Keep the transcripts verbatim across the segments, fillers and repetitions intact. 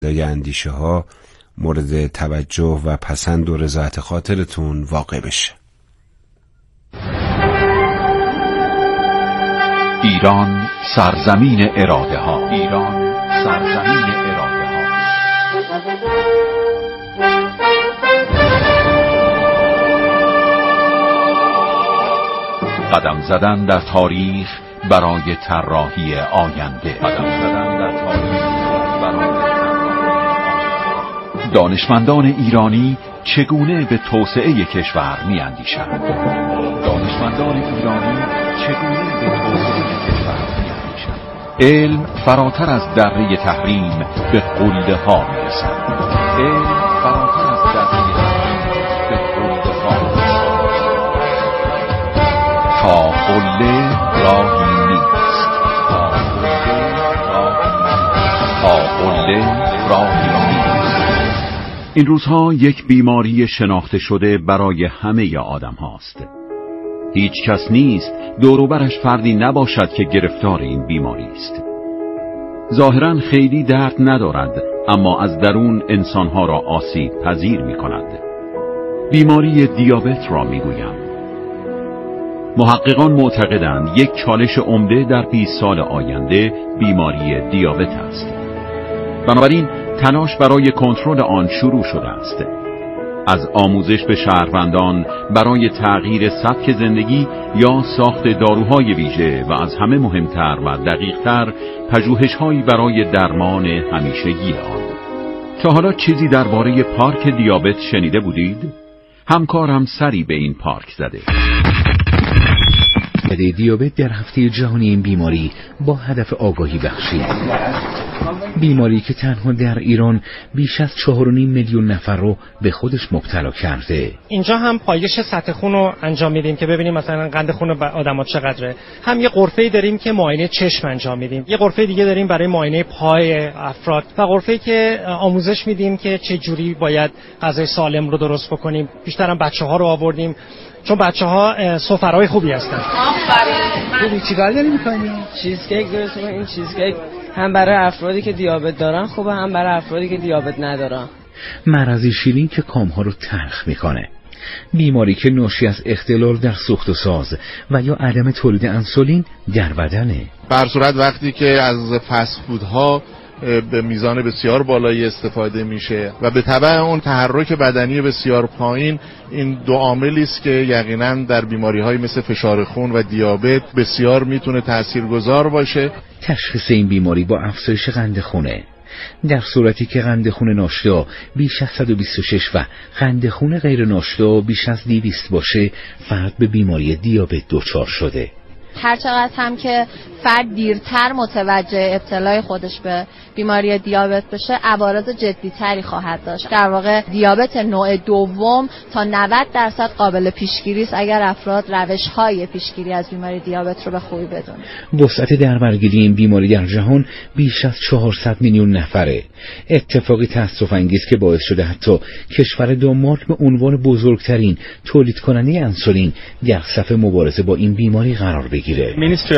اندیشه ها مورد توجه و پسند و رضایت خاطرتون واقع بشه. ایران سرزمین اراده ها. ایران سرزمین اراده ها. قدم زدن در تاریخ برای طراحی آینده. قدم زدن در تاریخ برای دانشمندان ایرانی چگونه به توسعه کشور می‌اندیشند؟ دانشمندان ایرانی چگونه به توسعه کشور می‌اندیشند؟ علم فراتر از دره تحریم به قله ها می‌رسد. علم فراتر از دره تحریم به قله ها می‌رسد. تا قله راهی نیست. تا قله راهی نیست. تا قله راهی نیست. این روزها یک بیماری شناخته شده برای همه آدم هاست. هیچ کس نیست دور و برش فردی نباشد که گرفتار این بیماری است. ظاهراً خیلی درد ندارد، اما از درون انسانها را آسیب پذیر می کند. بیماری دیابت را می گویم. محققان معتقدند یک چالش عمده در بیست سال آینده بیماری دیابت است. بنابراین تلاش برای کنترل آن شروع شده است. از آموزش به شهروندان برای تغییر سبک زندگی یا ساخت داروهای ویژه و از همه مهمتر و دقیقتر پژوهش‌هایی برای درمان همیشگی آن. تا حالا چیزی درباره پارک دیابت شنیده بودید؟ همکارم سری به این پارک زده. دیابت در هفته جهانی این بیماری با هدف آگاهی بخشی، بیماری که تنها در ایران بیش از چهار و نیم میلیون نفر رو به خودش مبتلا کرده. اینجا هم پایش سطح خون رو انجام میدیم که ببینیم مثلا قند خون آدم‌ها چقدره. هم یه غرفه‌ای داریم که معاینه چشم انجام میدیم. یه غرفه دیگه داریم برای معاینه پای افراد و غرفه‌ای که آموزش میدیم که چه جوری باید غذای سالم رو درست بکنیم. بیشتر هم بچه‌ها رو آوردیم چون بچه‌ها سفرهای خوبی هستن. آفرین. چیکار داری می‌کنی؟ چیزکیک درست می‌کنم. این چیزکیک هم برای افرادی که دیابت دارن خوبه، هم برای افرادی که دیابت ندارن. مرضی شیرین که کام‌ها رو تلخ می‌کنه. بیماری که ناشی از اختلال در سوخت و ساز و یا عدم تولید انسولین در بدنه. بر صورت وقتی که از فست فودها به میزان بسیار بالایی استفاده میشه و به تبع اون تحرک بدنی بسیار پایین، این دو عاملی است که یقینا در بیماری‌های مثل فشار خون و دیابت بسیار میتونه تاثیرگذار باشه. تشخیص این بیماری با افزایش قند خونه، در صورتی که قند خون ناشتا بیش از صد و بیست و شش و قند خون غیر ناشتا بیش از دویست باشه، فرد به بیماری دیابت دچار شده. هر چقدر هم که فرد دیرتر متوجه ابتلای خودش به بیماری دیابت بشه، عوارض جدی‌تری خواهد داشت. در واقع دیابت نوع دوم تا نود درصد قابل پیشگیری است اگر افراد روش‌های پیشگیری از بیماری دیابت رو به خوبی بدونن. وسعت دربرگیری این بیماری در جهان بیش از چهارصد میلیون نفره. اتفاقی تأسف‌انگیز که باعث شده حتی کشور دانمارک به عنوان بزرگترین تولید کننده انسولین در صف مبارزه با این بیماری قرار بگیره.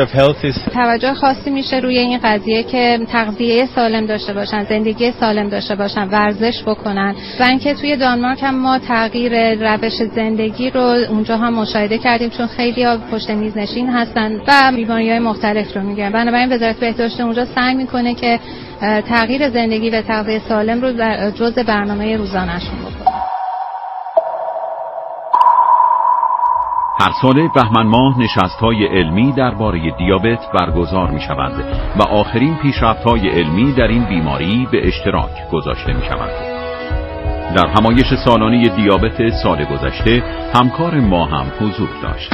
توجه خاصی میشه روی این قضیه که تغذیه سالم داشته باشن، زندگی سالم داشته باشن، ورزش بکنن و اینکه توی دانمارک هم ما تغییر روش زندگی رو اونجا هم مشاهده کردیم، چون خیلی‌ها پشت میز نشین هستن و بیماری‌های مختلف رو میگیرن. بنابراین وزارت بهداشت اونجا سعی میکنه که تغییر زندگی و تغذیه سالم رو جزء برنامه روزانه‌شون بکنه. هر سال بهمن ماه نشست‌های علمی درباره دیابت برگزار می‌شود و آخرین پیشرفت‌های علمی در این بیماری به اشتراک گذاشته می‌شود. در همایش سالانه دیابت سال گذشته همکار ما هم حضور داشت.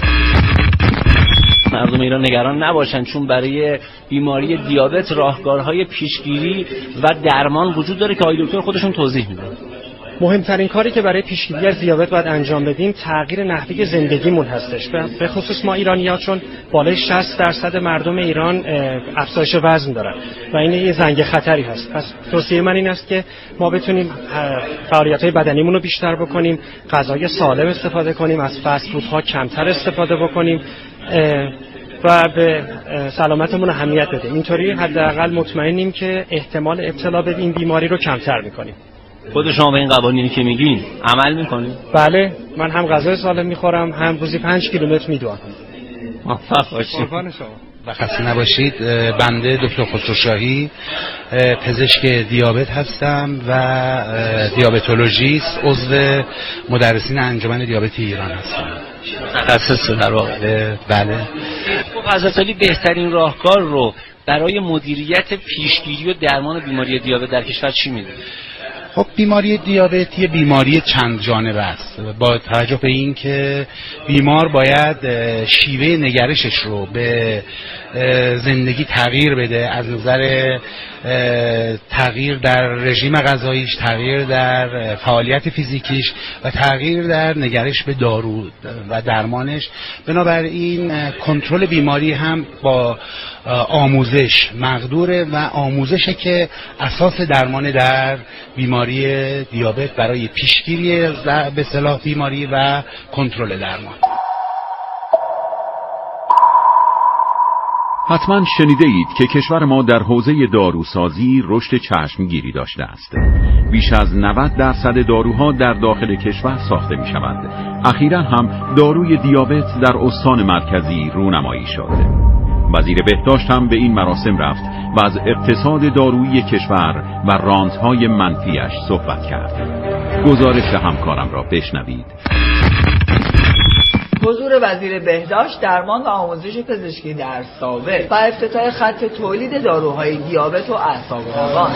مردم ایران نگران نباشند، چون برای بیماری دیابت راهکارهای پیشگیری و درمان وجود داره که آقای دکتر خودشون توضیح میدن. مهمترین کاری که برای پیشگیری از دیابت باید انجام بدیم تغییر نحوه زندگیمون هستش. به خصوص ما ایرانی‌ها، چون بالای شصت درصد مردم ایران افزایش وزن دارن و این یه زنگ خطری هست. پس توصیه من این است که ما بتونیم فعالیت‌های بدنیمون رو بیشتر بکنیم، غذای سالم استفاده کنیم، از فست فودها کمتر استفاده بکنیم و به سلامتمون اهمیت بدیم. اینطوری حداقل مطمئنیم که احتمال ابتلا به این بیماری رو کمتر میکنیم. خود شما به این قوانینی که میگین عمل میکنید؟ بله، من هم غذای سالم میخورم، هم روزی پنج کیلومتر میدوام. موفق باشید. قربان شما. و خسته نباشید. بنده دکتر خسروشاهی پزشک دیابت هستم و دیابتولوژیست، عضو مدرسین انجمن دیابت ایران هستم. متخصص در واقع. بله. خب حضرت علی بهترین راهکار رو برای مدیریت پیشگیری و درمان بیماری دیابت در کشور چی میدونید؟ خب بیماری دیابت یه بیماری چند جانبه است. با توجه به این که بیمار باید شیوه نگرشش رو به زندگی تغییر بده، از نظر تغییر در رژیم غذاییش، تغییر در فعالیت فیزیکیش و تغییر در نگرش به دارو و درمانش. بنابراین کنترل بیماری هم با آموزش مقدوره و آموزشه که اساس درمان در بیماری دیابت برای پیشگیری به اصطلاح بیماری و کنترل درمان. حتما شنیده اید که کشور ما در حوزه داروسازی رشد چشمگیری داشته است. بیش از نود درصد داروها در داخل کشور ساخته می شود. اخیراً هم داروی دیابت در استان مرکزی رونمایی شد. وزیر بهداشت هم به این مراسم رفت و از اقتصاد دارویی کشور و رانت‌های منفیش صحبت کرد. گزارش همکارم را بشنوید. حضور وزیر بهداشت، درمان و آموزش پزشکی در ساوه و افتتاح خط تولید داروهای دیابت و اعصاب روان.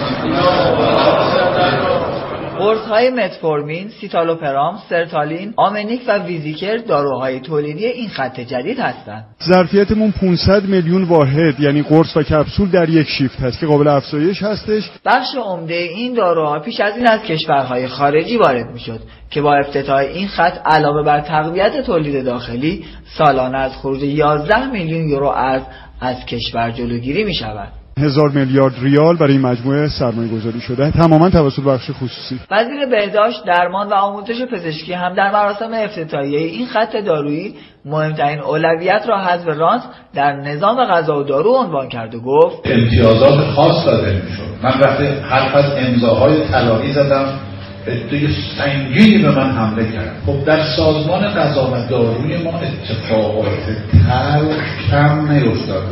قرص‌های متفورمین، سیتالوپرام، سرتالین، آمنیک و ویزیکر داروهای تولیدی این خط جدید هستند. ظرفیتمون پانصد میلیون واحد، یعنی قرص و کپسول در یک شیفت هست که قابل افزایش هستش. بخش عمده این داروها پیش از این از کشورهای خارجی وارد میشد که با افتتاح این خط علاوه بر تقویت تولید داخلی، سالانه از خروج یازده میلیون یورو ارز از کشور جلوگیری می شود. هزار میلیارد ریال برای مجموعه سرمایه گذاری شده، تماما توسط بخش خصوصی. وزیر بهداشت، درمان و آموزش پزشکی هم در مراسم افتتاحیه این خط دارویی مهمترین اولویت را حذف رانت در نظام غذا و دارو عنوان کرد و گفت امتیازات خاص داده میشد. من وقتی حرف از امضاهای طلایی زدم، عده سنگینی به من حمله کرد. خب در سازمان غذا و داروی ما اتفاقات تلخ کم نیفتاده.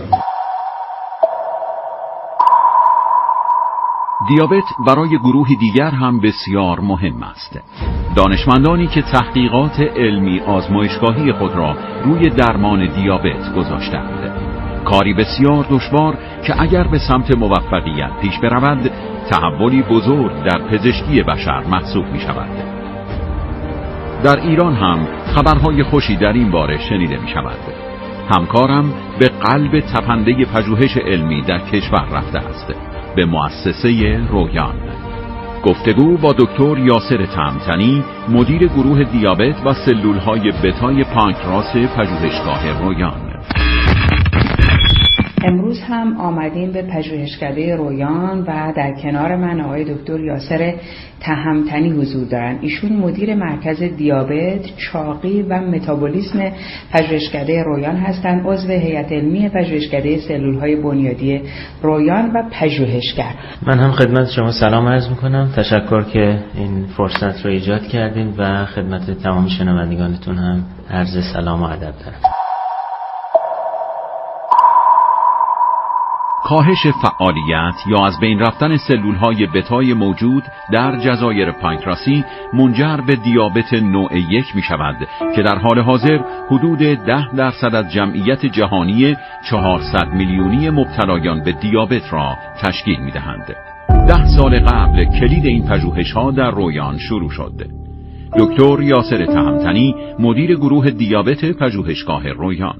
دیابت برای گروهی دیگر هم بسیار مهم است. دانشمندانی که تحقیقات علمی آزمایشگاهی خود را روی درمان دیابت گذاشتند. کاری بسیار دشوار که اگر به سمت موفقیت پیش برود، تحولی بزرگ در پزشکی بشر محسوب می شود. در ایران هم خبرهای خوشی در این باره شنیده می شود. همکارم به قلب تپنده پژوهش علمی در کشور رفته است، به مؤسسه رویان. گفتگو با دکتر یاسر تهمتنی، مدیر گروه دیابت و سلولهای بتای پانکراس پژوهشگاه رویان. امروز هم آمدیم به پژوهشکده رویان و در کنار من آقای دکتر یاسر تهمتنی حضور دارن. ایشون مدیر مرکز دیابت، چاقی و متابولیسم پژوهشکده رویان هستند، عضو هیئت علمی پژوهشکده سلولهای بنیادی رویان و پژوهشگر. من هم خدمت شما سلام عرض میکنم. تشکر که این فرصت رو ایجاد کردین و خدمت تمام شنوندگانتون هم عرض سلام و ادب دارم. کاهش فعالیت یا از بین رفتن سلولهای بتای موجود در جزایر پانکراسی منجر به دیابت نوع یک می شود که در حال حاضر حدود ده درصد از جمعیت جهانی چهارصد میلیونی مبتلایان به دیابت را تشکیل می دهند. ده سال قبل کلید این پژوهش‌ها در رویان شروع شد. دکتر یاسر تهمتنی، مدیر گروه دیابت پژوهشگاه رویان.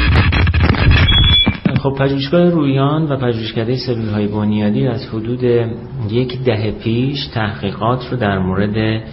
خب پژوهشگاه رویان و پژوهشکده سلولهای بنیادی از حدود یک دهه پیش تحقیقات رو در مورد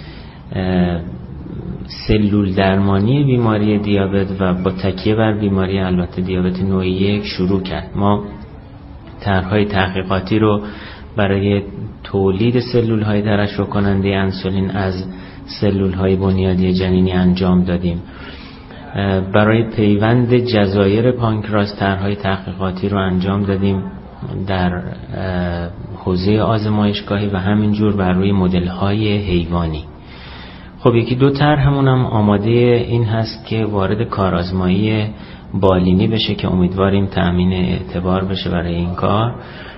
سلول درمانی بیماری دیابت و با تکیه بر بیماری البته دیابت نوع یک شروع کرد. ما طرح‌های تحقیقاتی رو برای تولید سلولهای ترشح کننده انسولین از سلولهای بنیادی جنینی انجام دادیم برای پیوند جزایر پانکراس طرح‌های تحقیقاتی رو انجام دادیم در حوزه آزمایشگاهی و همینجور بر روی مدل‌های حیوانی. خب یکی دو طرحمون هم آماده این هست که وارد کارآزمایی بالینی بشه که امیدواریم تأمین اعتبار بشه برای این کار.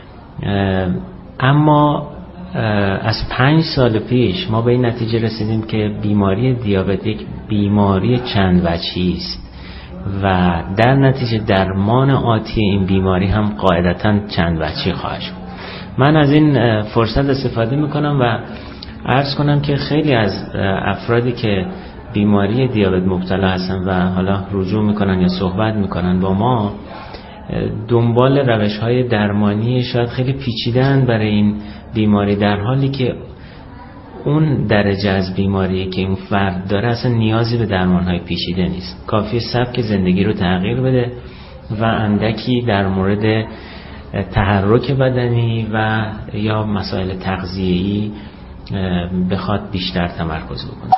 اما از پنج سال پیش ما به این نتیجه رسیدیم که بیماری دیابت یک بیماری چند وجهی است و در نتیجه درمان آتی این بیماری هم قاعدتاً چند وجهی خواهد شد. من از این فرصت استفاده میکنم و عرض کنم که خیلی از افرادی که بیماری دیابت مبتلا هستن و حالا رجوع میکنن یا صحبت میکنن با ما، دنبال روش‌های درمانی شاید خیلی پیچیده‌اند برای این بیماری، در حالی که اون درجه از بیماری که این فرد داره اصلا نیازی به درمان‌های پیچیده نیست. کافیه سبک زندگی رو تغییر بده و اندکی در مورد تحرک بدنی و یا مسائل تغذیه‌ای بخواد بیشتر تمرکز بکنه.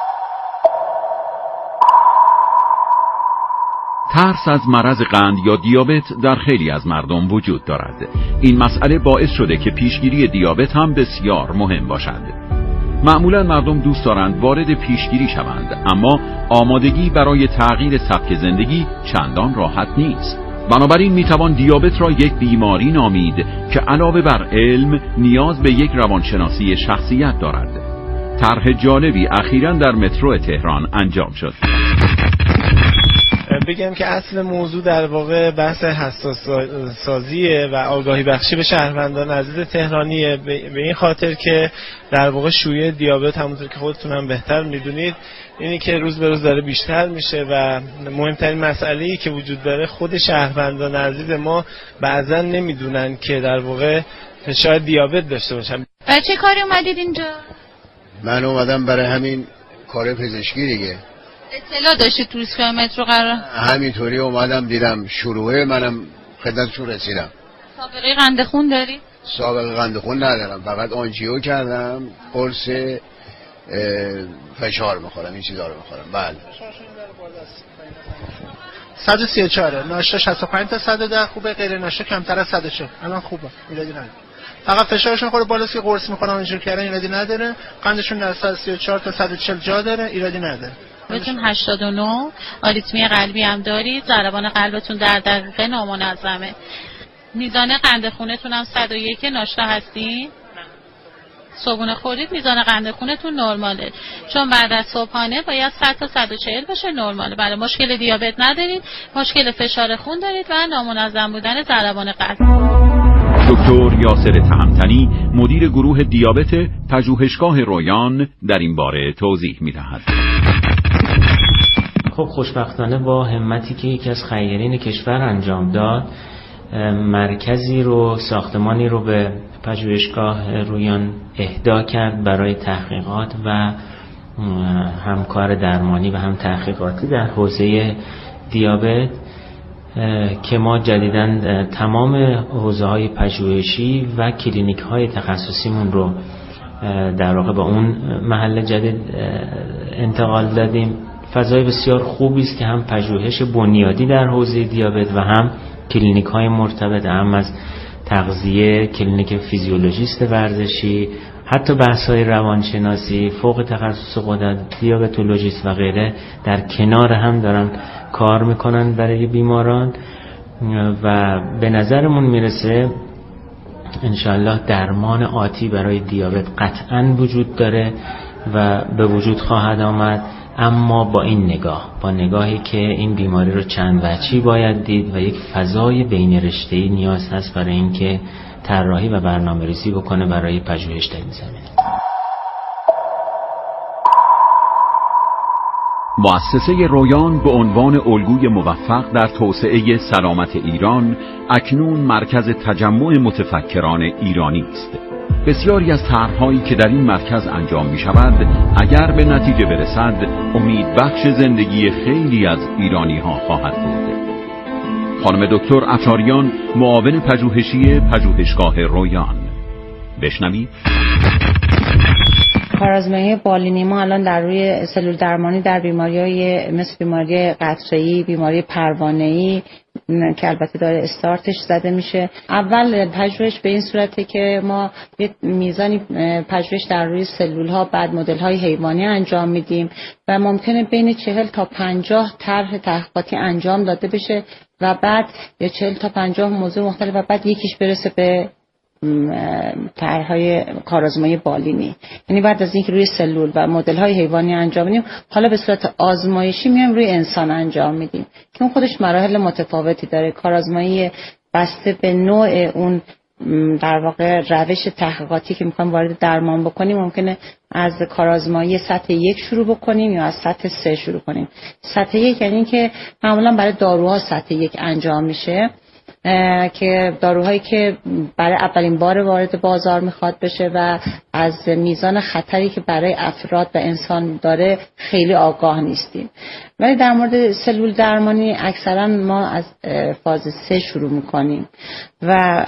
ترس از مرض قند یا دیابت در خیلی از مردم وجود دارد. این مسئله باعث شده که پیشگیری دیابت هم بسیار مهم باشد. معمولا مردم دوست دارند وارد پیشگیری شوند، اما آمادگی برای تغییر سبک زندگی چندان راحت نیست. بنابراین میتوان دیابت را یک بیماری نامید که علاوه بر علم نیاز به یک روانشناسی شخصیت دارد. طرح جالبی اخیراً در مترو تهران انجام شد. بگم که اصل موضوع در واقع بحث حساس سازیه و آگاهی بخشی به شهروندان عزیز تهرانیه، به این خاطر که در واقع شیوع دیابت همونطور که خودتون هم بهتر میدونید اینی که روز به روز داره بیشتر میشه و مهمترین مسئله‌ای که وجود داره خود شهروندان عزیز ما بعضا نمیدونن که در واقع شاید دیابت داشته باشن. برای چه کاری اومدید اینجا؟ من اومدم برای همین کار پزشکی دیگه. اطلاع داشتید تو ایستگاه مترو قرار؟ همینطوری اومدم دیدم شروعه، منم خدمتشون رسیدم. سابقه قند خون داری؟ سابقه قند خون ندارم، فقط آنژیو کردم، قرص فشار میخورم، این چیزا رو میخورم. بله. صد و سی و چهار ناشتا شصت و پنج تا صد و ده خوبه، غیر ناشتا کمتر از صد و چهار. الان خوبه، ایرادی نداره. فقط فشارشون خورده بالاست که قرص میخورم اینجوری کردن، ایرادی نداره. قندشون در صد و سی و چهار تا صد و چهل جا داره، ایرادی نداره. بهتون هشتاد و نه، آریتمی قلبی هم دارید، ضربان قلبتون در دقیقه نامنظمه. میزان قند خونتون هم صد و یک، ناشتا هستین؟ صبحونه خوردید، میزان قند خونتون نرماله. چون بعد از صبحانه باید صد تا صد و چهل باشه، نرماله. بله، مشکل دیابت ندارید، مشکل فشار خون دارید و نامنظم بودن ضربان قلب. دکتر یاسر تهمتنی، مدیر گروه دیابت پژوهشگاه رویان، در این باره توضیح می‌دهد. خب خوشبختانه با همتی که یکی از خیرین کشور انجام داد، مرکزی رو، ساختمانی رو به پژوهشگاه رویان اهدا کرد برای تحقیقات و همکار درمانی و هم تحقیقاتی در حوزه دیابت که ما جدیداً تمام حوزه‌های پژوهشی و کلینیک‌های تخصصیمون رو در واقع به اون محل جدید انتقال دادیم. فضای بسیار خوبی است که هم پژوهش بنیادی در حوزه دیابت و هم کلینیک‌های مرتبط، هم از تغذیه، کلینیک فیزیولوژیست ورزشی، حتی بحث‌های روانشناسی، فوق تخصص غدد، دیابتولوژیست و غیره در کنار هم دارن کار میکنن برای بیماران و به نظرمون میرسه انشالله درمان آتی برای دیابت قطعاً وجود داره و به وجود خواهد آمد، اما با این نگاه، با نگاهی که این بیماری رو چند وجهی باید دید و یک فضای بین رشته‌ای نیاز هست برای اینکه طراحی و برنامه‌ریزی بکنه برای پژوهش در این زمینه. مؤسسه رویان به عنوان الگوی موفق در توسعه سلامت ایران اکنون مرکز تجمع متفکران ایرانی است. بسیاری از طرح‌هایی که در این مرکز انجام می شود اگر به نتیجه برسد امید بخش زندگی خیلی از ایرانی ها خواهد بود. خانم دکتر افشاریان، معاون پژوهشی پژوهشگاه رویان. بشنوید. کارآزمایی بالینی ما الان در روی سلول درمانی در بیماری‌های مثل بیماری قطره‌ای، بیماری پروانه‌ای که البته داره استارتش زده میشه. اول پژوهش به این صورته که ما یه میزانی پژوهش در روی سلول‌ها بعد مدل‌های حیوانی انجام میدیم و ممکنه بین چهل تا پنجاه طرح تحقیقاتی انجام داده بشه و بعد یا چهل تا پنجاه موضوع مختلف و بعد یکیش برسه به طرح‌های کارآزمایی بالینی. یعنی بعد از اینکه روی سلول و مدل‌های حیوانی انجام میدیم، حالا به صورت آزمایشی میایم روی انسان انجام میدیم که اون خودش مراحل متفاوتی داره. کارآزمایی بسته به نوع اون در واقع روش تحقیقاتی که میخوایم وارد درمان بکنیم، ممکنه از کارآزمایی سطح یک شروع بکنیم یا از سطح سه شروع کنیم. سطح یک یعنی که معمولا برای داروها سطح یک انجام میشه که داروهایی که برای اولین بار وارد بازار میخواد بشه و از میزان خطری که برای افراد و انسان داره خیلی آگاه نیستیم. ولی در مورد سلول درمانی اکثرا ما از فاز سه شروع میکنیم و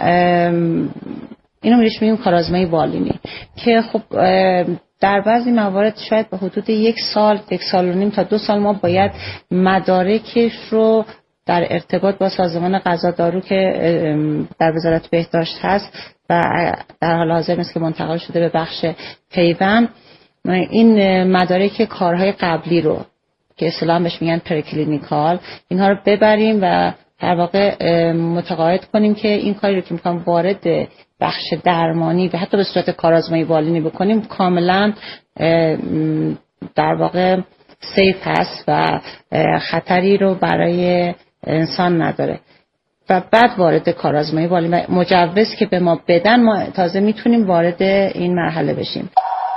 اینو میشه میگیم کارآزمایی بالینی که خب در بعضی موارد شاید به حدود یک سال، یک سال و نیم تا دو سال ما باید مدارکش رو در ارتباط با سازمان غذا دارو که در وزارت بهداشت هست و در حال حاضر مثل که منتقل شده به بخش پیوند، این مدارک کارهای قبلی رو که اصطلاحاً بهش میگن پرکلینیکال، اینها رو ببریم و در واقع متقاعد کنیم که این کاری رو که میخوام وارد بخش درمانی و حتی به صورت کارآزمایی بالینی بکنیم کاملا در واقع سیف هست و خطری رو برای انسان نداره و بعد وارد کارآزمایی بالینی مجوز که به ما بدن ما تازه میتونیم وارد این مرحله بشیم.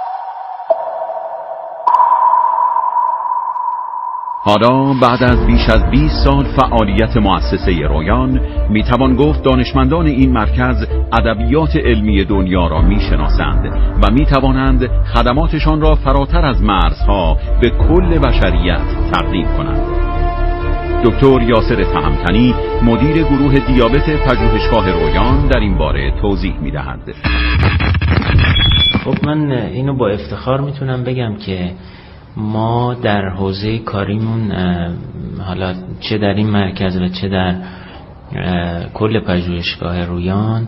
حالا بعد از بیش از بیست سال فعالیت مؤسسه رویان میتوان گفت دانشمندان این مرکز ادبیات علمی دنیا را میشناسند و میتوانند خدماتشان را فراتر از مرزها به کل بشریت تقدیم کنند. دکتر یاسر تهمتنی مدیر گروه دیابت پژوهشگاه رویان در این باره توضیح میدهد. خب من اینو با افتخار میتونم بگم که ما در حوزه کاریمون حالا چه در این مرکز و چه در کل پژوهشگاه رویان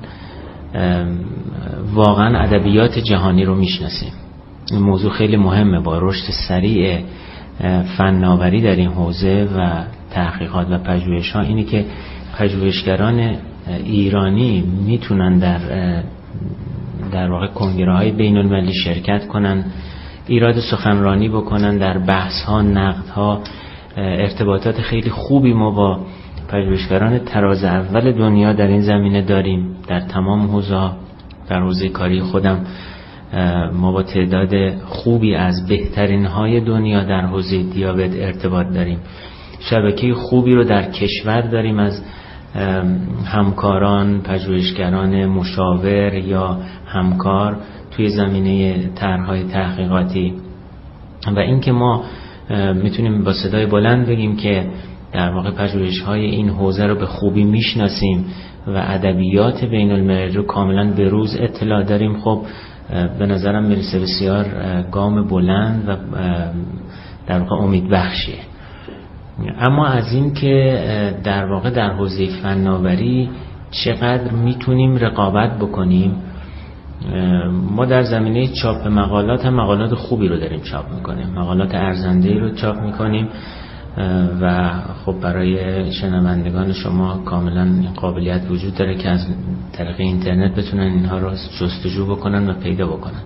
واقعا ادبیات جهانی رو میشناسیم. این موضوع خیلی مهمه. با رشد سریع فناوری در این حوزه و تحقیقات و پژوهش ها اینی که پژوهشگران ایرانی میتونن در در واقع کنگره های بین المللی شرکت کنن، ایراد سخنرانی بکنن در بحث ها، نقد ها. ارتباطات خیلی خوبی ما با پژوهشگران تراز اول دنیا در این زمینه داریم در تمام حوزه. در حوزه کاری خودم ما با تعداد خوبی از بهترین های دنیا در حوزه دیابت ارتباط داریم. شبکه خوبی رو در کشور داریم از همکاران، پژوهشگران مشاور یا همکار توی زمینه طرح‌های تحقیقاتی و اینکه ما میتونیم با صدای بلند بگیم که در واقع پژوهش‌های این حوزه رو به خوبی میشناسیم و ادبیات بین المللی رو کاملا به روز اطلاع داریم. خب به نظرم میرسه بسیار گام بلند و در واقع امید بخشیه. اما از این که در واقع در حوزه فناوری چقدر میتونیم رقابت بکنیم، ما در زمینه چاپ مقالات هم مقالات خوبی رو داریم چاپ میکنیم، مقالات ارزنده‌ای رو چاپ میکنیم و خب برای شنوندگان شما کاملا این قابلیت وجود داره که از طریق اینترنت بتونن اینها رو جستجو بکنن و پیدا بکنن.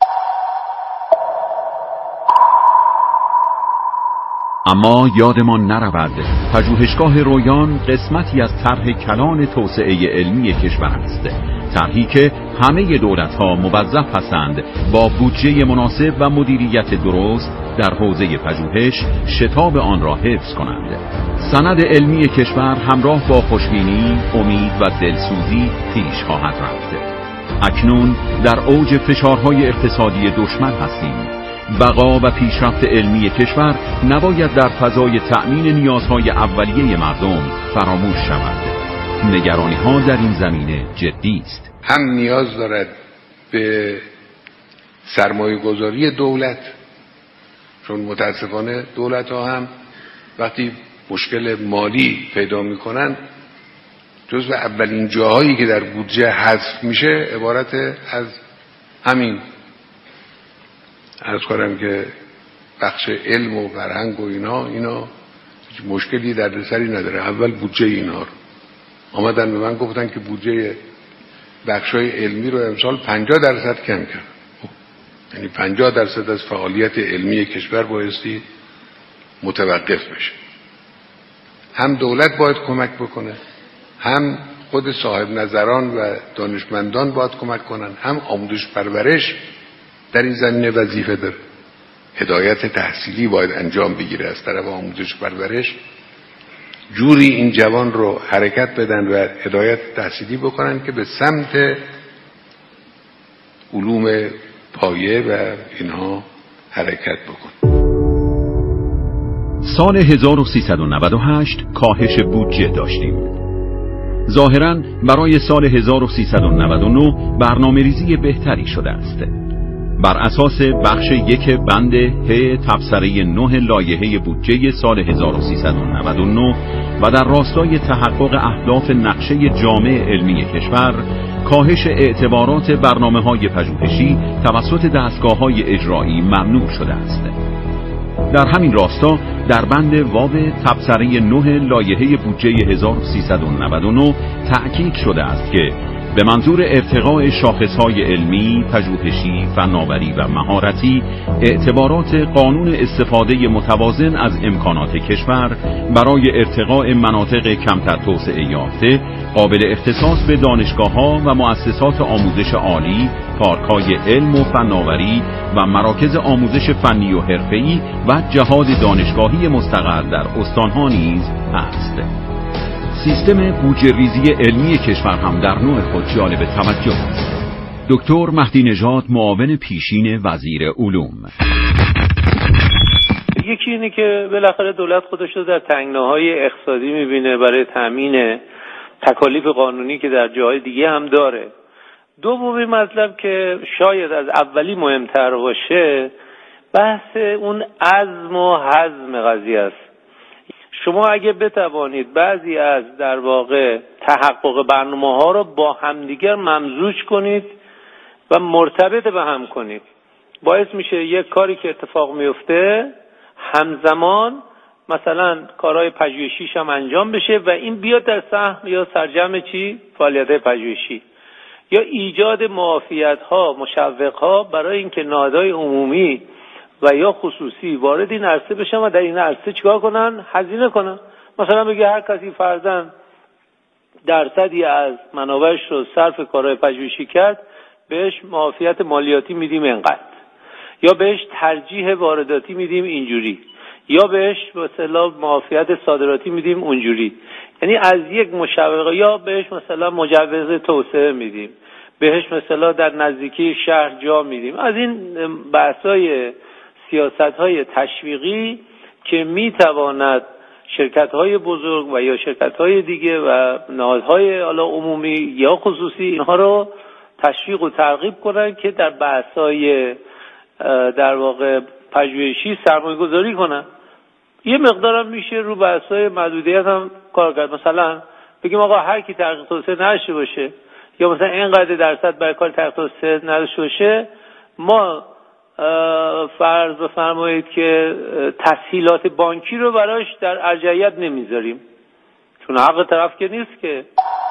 اما یادمان نرود پژوهشگاه رویان قسمتی از طرح کلان توسعه علمی کشور است، طرحی که همه دولت‌ها موظف هستند با بودجه مناسب و مدیریت درست در حوزه پژوهش شتاب آن را حفظ کنند. سند علمی کشور همراه با خوشبینی، امید و دلسوزی پیش خواهد رفت. اکنون در اوج فشارهای اقتصادی دشمن هستیم. بقا و پیشرفت علمی کشور نباید در فضای تأمین نیازهای اولیه مردم فراموش شود. نگرانی ها در این زمینه جدی است. هم نیاز دارد به سرمایه گذاری دولت، چون متاسفانه دولت ها هم وقتی مشکل مالی پیدا میکنن جزو اولین جاهایی که در بودجه حذف میشه عبارت از همین عرض کنم که بخش علم و فرهنگ و اینا اینا هیچ مشکلی در سری نداره. اول بودجه اینا رو آمدن به من گفتن که بودجه بخشای علمی رو امسال پنجاه درصد کم کرد. یعنی پنجاه درصد از فعالیت علمی کشور بایستی متوقف بشه. هم دولت باید کمک بکنه، هم خود صاحب نظران و دانشمندان باید کمک کنن، هم آموزش پرورش در این زمینه وظیفه داره. هدایت تحصیلی باید انجام بگیره از طرف آموزش پرورش، جوری این جوان رو حرکت بدن و هدایت تحصیلی بکنن که به سمت علوم پایه و اینها حرکت بکن. سال هزار و سیصد و نود و هشت کاهش بودجه داشتیم. ظاهراً برای سال هزار و سیصد و نود و نه برنامه ریزی بهتری شده است. بر اساس بخش یک بند ه تبصره نه لایحه بودجه سال هزار و سیصد و نود و نه و در راستای تحقق اهداف نقشه جامع علمی کشور، کاهش اعتبارات برنامه‌های پژوهشی توسط دستگاه‌های اجرایی ممنوع شده است. در همین راستا در بند واو تبصره نه لایحه بودجه هزار و سیصد و نود و نه تأکید شده است که به منظور ارتقاء شاخصهای علمی، پژوهشی، فناوری و مهارتی، اعتبارات قانون استفاده متوازن از امکانات کشور برای ارتقاء مناطق کمتر توسعه یافته، قابل اختصاص به دانشگاه‌ها و مؤسسات آموزش عالی، پارک‌های علم و فناوری و مراکز آموزش فنی و حرفه‌ای و جهاد دانشگاهی مستقر در استان‌ها نیز است. سیستم بودجه ریزی علمی کشور هم در نوع خود جالب توجه است. دکتر مهدی نژاد، معاون پیشین وزیر علوم: یکی اینه که بالاخره دولت خودش رو در تنگناهای اقتصادی میبینه برای تامین تکالیف قانونی که در جاهای دیگه هم داره. دومی مطلب که شاید از اولی مهمتر باشه، بحث اون عزم و حزم قضیه است. شما اگه بتوانید بعضی از در واقع تحقق برنامه ها رو با همدیگر ممزوج کنید و مرتبط به هم کنید، باعث میشه یک کاری که اتفاق میفته همزمان مثلا کارهای پژوهشیش هم انجام بشه و این بیاد در سهم یا سرجم چی؟ فعالیت پژوهشی، یا ایجاد معافیت ها، مشوق ها برای اینکه نهادهای عمومی و یا خصوصی وارد این عرصه بشن و در این عرصه چیکار کنن؟ هزینه کنن. مثلا بگه هر کسی فرضاً درصدی از منابعش رو صرف کارهای پژوهشی کرد، بهش معافیت مالیاتی میدیم اینقدر، یا بهش ترجیح وارداتی میدیم اینجوری، یا بهش به اصطلاح معافیت صادراتی میدیم اونجوری. یعنی از یک مشوقه، یا بهش مثلا مجوز توسعه میدیم، بهش مثلا در نزدیکی شهر جا میدیم. از این بحث‌های سیاست‌های تشویقی که میتواند شرکت‌های بزرگ و یا شرکت‌های دیگه و نهادهای حالا عمومی یا خصوصی اینها رو تشویق و ترغیب کنن که در بحث‌های در واقع پژوهشی سرمایه‌گذاری کنن. یه مقدارم میشه رو بحث‌های محدودیت هم کار کرد. مثلا بگیم آقا هر کی تحقیق توسعه نداشته باشه، یا مثلا اینقدر درصد برای کار تحقیق توسعه نداشته باشه، ما فرض بفرمایید که تسهیلات بانکی رو براش در ارجحیت نمیذاریم، چون حق طرف که نیست که.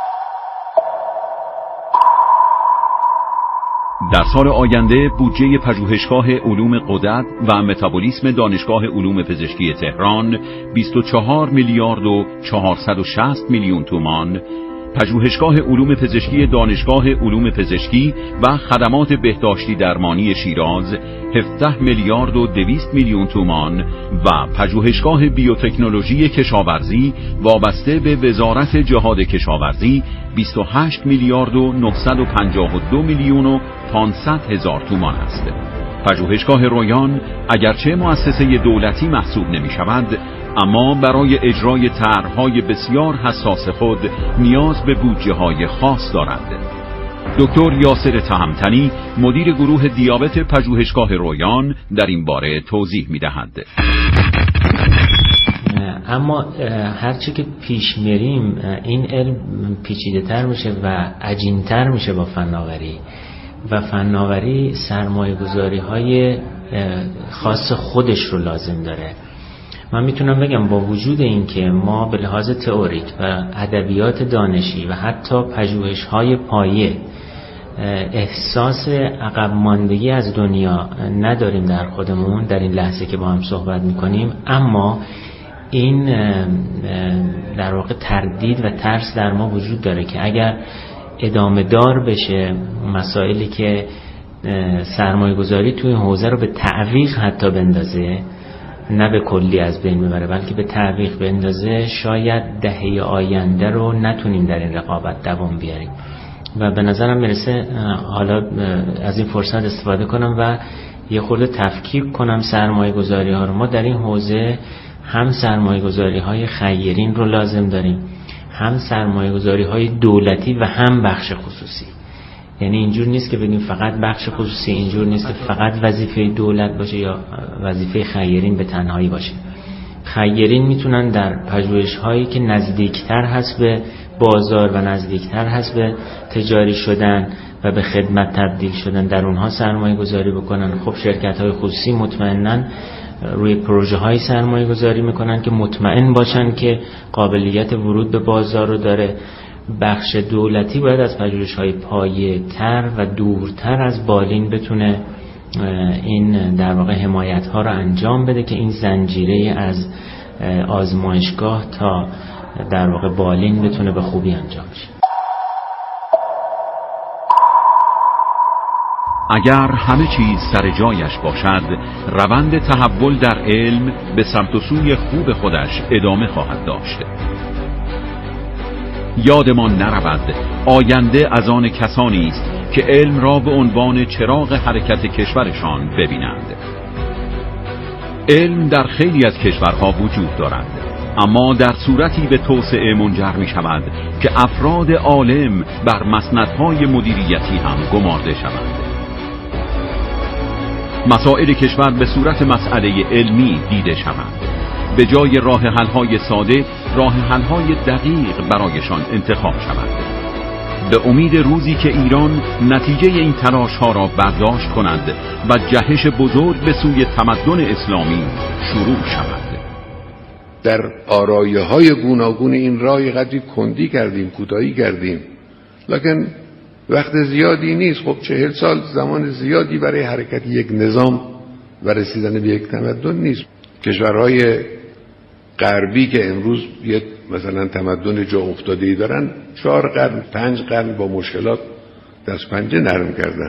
در سال آینده بودجه پژوهشگاه علوم غدد و متابولیسم دانشگاه علوم پزشکی تهران بیست و چهار میلیارد و چهارصد و شصت میلیون تومان، پژوهشگاه علوم پزشکی دانشگاه علوم پزشکی و خدمات بهداشتی درمانی شیراز هفده میلیارد و دویست میلیون تومان و پژوهشگاه بیوتکنولوژی کشاورزی وابسته به وزارت جهاد کشاورزی بیست و هشت میلیارد و نهصد و پنجاه و دو میلیون و پانصد هزار تومان است. پژوهشگاه رویان اگرچه مؤسسه دولتی محسوب نمی شود، اما برای اجرای طرح‌های بسیار حساس خود نیاز به بودجه‌های خاص دارد. دکتر یاسر تهمتنی مدیر گروه دیابت پژوهشگاه رویان در این باره توضیح می‌دهند. اما هرچی که پیش میریم این علم پیچیده‌تر میشه و عجین‌تر میشه با فناوری و فناوری سرمایه‌گذاری‌های خاص خودش رو لازم داره. من میتونم بگم با وجود این که ما به لحاظ تئوریک و ادبیات دانشی و حتی پژوهش‌های پایه احساس عقب ماندگی از دنیا نداریم در خودمون در این لحظه که با هم صحبت میکنیم، اما این در واقع تردید و ترس در ما وجود داره که اگر ادامه دار بشه مسائلی که سرمایه گذاری توی این حوزه رو به تعویق حتی بندازه، نه به کلی از بین ببره بلکه به تعویق بندازه، شاید دهه آینده رو نتونیم در این رقابت دوام بیاریم. و به نظرم میرسه حالا از این فرصت استفاده کنم و یه خورده تفکیک کنم سرمایه گذاری ها رو. ما در این حوزه هم سرمایه گذاری های خیرین رو لازم داریم، هم سرمایه گذاری های دولتی و هم بخش خصوصی. یعنی اینجور نیست که بگیم فقط بخش خصوصی، اینجور نیست که فقط وظیفه دولت باشه یا وظیفه خیرین به تنهایی باشه. خیرین میتونن در پژوهش هایی که نزدیکتر هست به بازار و نزدیکتر هست به تجاری شدن و به خدمت تبدیل شدن در اونها سرمایه گذاری بکنن. خب شرکت های خصوصی مطمئناً روی پروژه های سرمایه گذاری میکنن که مطمئن باشن که قابلیت ورود به بازار رو داره. بخش دولتی باید از پژوهش های پایه تر و دورتر از بالین بتونه این در واقع حمایت ها رو انجام بده که این زنجیره از آزمایشگاه تا در واقع بالین بتونه به خوبی انجام شه. اگر همه چیز سر جایش باشد، روند تحول در علم به سمت و سوی خوب خودش ادامه خواهد داشت. یادمان نرود آینده از آن کسانی است که علم را به عنوان چراغ حرکت کشورشان ببینند. علم در خیلی از کشورها وجود دارد، اما در صورتی به توسعه منجر می شود که افراد عالم بر مسندهای مدیریتی هم گمارده شوند. مسائل کشور به صورت مسئله علمی دیده شوند، به جای راه حل‌های ساده راه حل‌های دقیق برایشان انتخاب شود. به امید روزی که ایران نتیجه این تلاش‌ها را برداشت کند و جهش بزرگ به سوی تمدن اسلامی شروع شود. در آرایه‌های گوناگون این راه قدری کندی کردیم، کوتاهی کردیم، لکن وقت زیادی نیست. خب چهل سال زمان زیادی برای حرکت یک نظام و رسیدن به یک تمدن نیست. کشورهای غربی که امروز یک مثلا تمدن جا افتاده‌ای دارن، چهار قرن پنج قرن با مشکلات دست پنجه نرم کردن.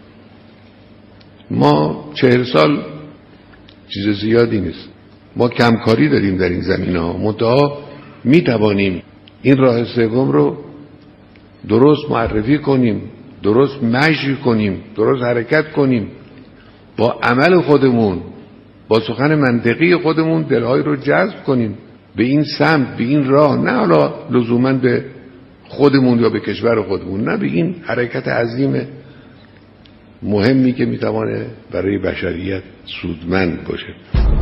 ما چهل سال چیز زیادی نیست. ما کمکاری داریم در این زمینه ها، منتها می توانیم این راه سوم رو درست معرفی کنیم، درست مشی کنیم، درست حرکت کنیم، با عمل خودمون، با سخن منطقی خودمون دلهای رو جذب کنیم به این سمت، به این راه، نه حالا لزوما به خودمون یا به کشور خودمون، نه به این حرکت عظیم مهمی که میتوانه برای بشریت سودمند باشه.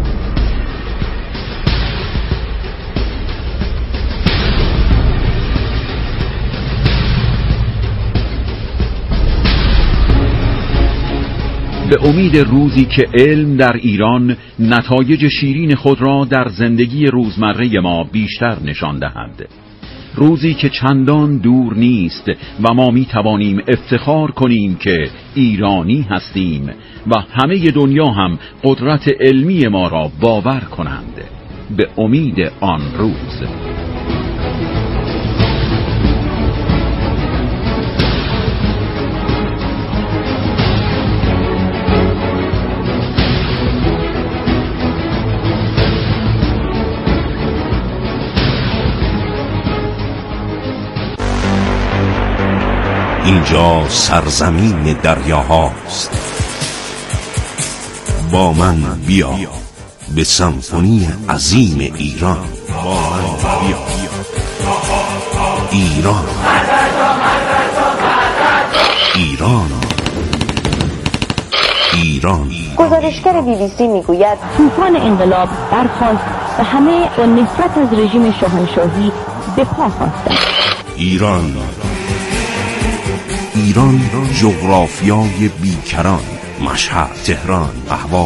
به امید روزی که علم در ایران نتایج شیرین خود را در زندگی روزمره ما بیشتر نشان دهد. روزی که چندان دور نیست و ما می توانیم افتخار کنیم که ایرانی هستیم و همه دنیا هم قدرت علمی ما را باور کنند. به امید آن روز. اینجا سرزمین دریاهاست. با من بیا به سمفونی عظیم ایران. با من بیا ایران. ایران ایران گزارشگر بی بی سی میگوید طوفان انقلاب برخاست و همه با نفرت از رژیم شاهنشاهی به پا خواستند. ایران ایران جغرافیای بیکران. مشهد، تهران، اهواز